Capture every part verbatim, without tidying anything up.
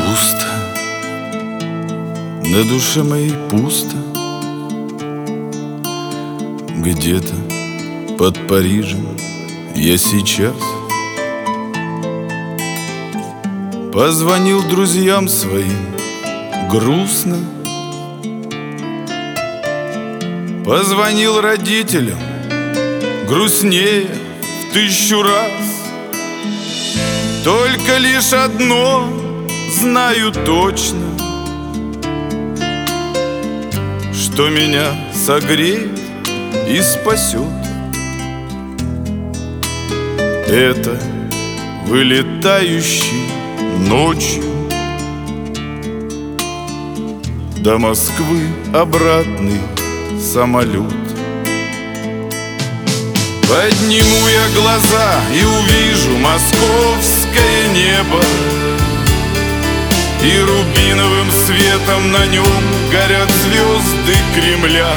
Пусто, на душе моей пусто. Где-то под Парижем я сейчас позвонил друзьям своим грустно, позвонил родителям грустнее в тысячу раз. Только лишь одно знаю точно, что меня согреет и спасет. Это вылетающий ночью до Москвы обратный самолет. Подниму я глаза и увижу московское небо, и рубиновым светом на нем горят звезды Кремля.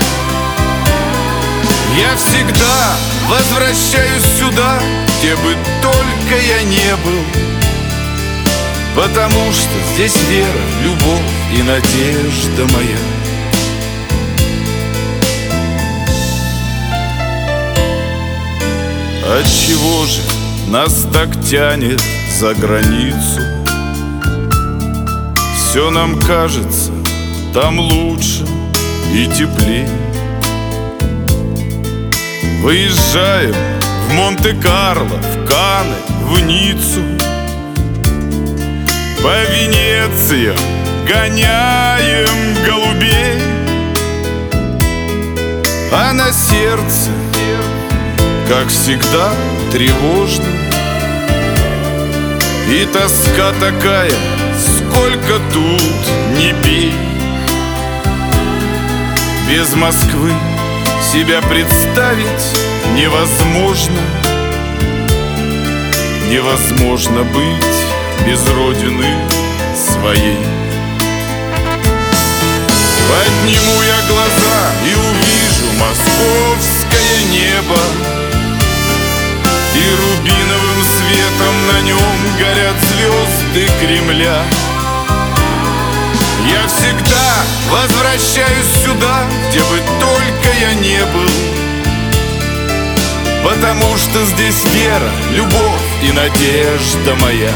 Я всегда возвращаюсь сюда, где бы только я не был, потому что здесь вера, любовь и надежда моя. Отчего же нас так тянет за границу? Все нам кажется там лучше и теплее. Выезжаем в Монте-Карло, в Канны, в Ниццу, по Венециям гоняем голубей, а на сердце, как всегда, тревожно. И тоска такая, сколько тут не пей. Без Москвы себя представить невозможно. Невозможно быть без родины своей. Подниму я глаза и увижу московское небо, и рубиновым светом на нем горят звезды Кремля. Я всегда возвращаюсь сюда, где бы только я не был, потому что здесь вера, любовь и надежда моя.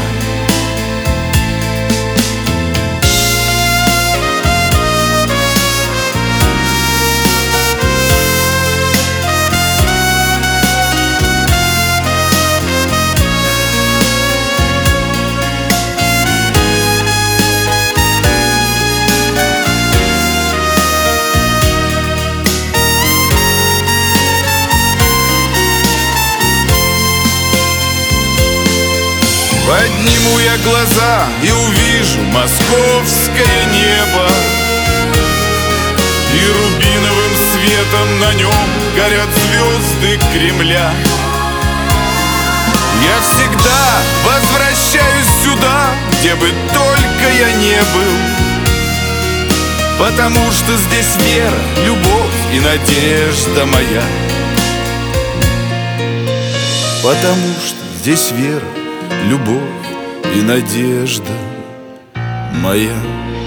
Подниму я глаза и увижу московское небо, и рубиновым светом на нем горят звезды Кремля. Я всегда возвращаюсь сюда, где бы только я не был, потому что здесь вера, любовь и надежда моя. Потому что здесь вера, любовь и надежда моя.